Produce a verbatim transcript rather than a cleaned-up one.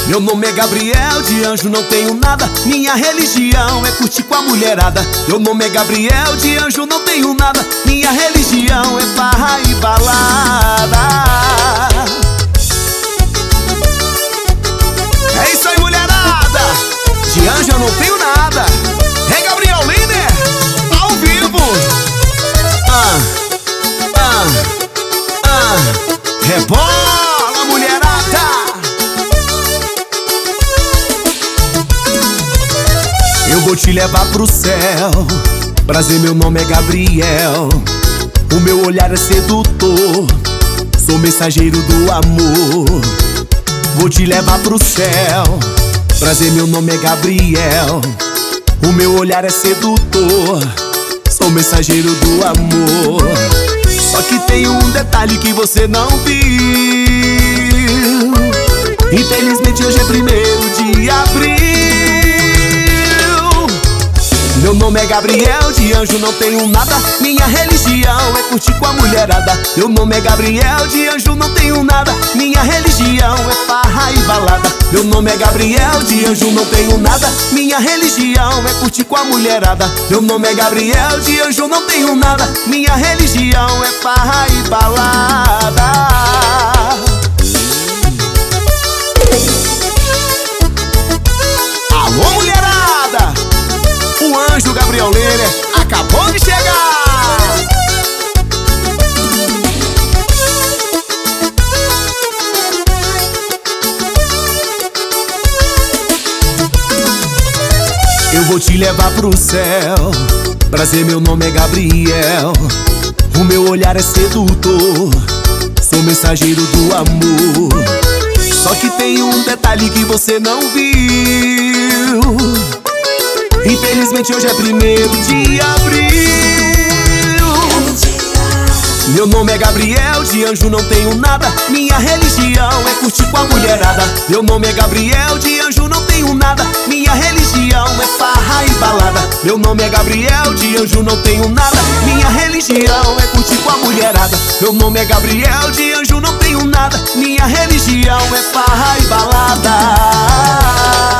Meu nome é Gabriel, de anjo não tenho nada. Minha religião é curtir com a mulherada. Meu nome é Gabriel, de anjo não tenho nada. Minha religião é farra e balada. É isso aí, mulherada. De anjo eu não tenho nada. É Gabriel Liner, ao vivo. Ah, ah, ah. Rebola, mulherada. Eu vou te levar pro céu. Prazer, meu nome é Gabriel. O meu olhar é sedutor. Sou mensageiro do amor. Vou te levar pro céu. Prazer, meu nome é Gabriel. O meu olhar é sedutor. Sou mensageiro do amor. Só que tem um detalhe que você não viu. Infelizmente hoje é primeiro de abril. Meu nome é Gabriel, de anjo não tenho nada. Minha religião é curtir com a mulherada. Meu nome é Gabriel, de anjo não tenho nada. Minha religião é farra e balada. Meu nome é Gabriel, de anjo não tenho nada. Minha religião é curtir com a mulherada. Meu nome é Gabriel, de anjo não tenho nada. Minha religião é farra e balada. Alô, mulherada! O anjo Gabriel Liner acabou de chegar. Eu vou te levar pro céu. Prazer, meu nome é Gabriel. O meu olhar é sedutor. Sou mensageiro do amor. Só que tem um detalhe que você não viu. Infelizmente hoje é primeiro de abril. Meu nome é Gabriel, de anjo não tenho nada. Minha religião é curtir com a mulherada. Meu nome é Gabriel, de anjo não tenho nada. Minha religião é farra e balada. Meu nome é Gabriel, de anjo não tenho nada. Minha religião é curtir com a mulherada. Meu nome é Gabriel, de anjo não tenho nada. Minha religião é farra e balada.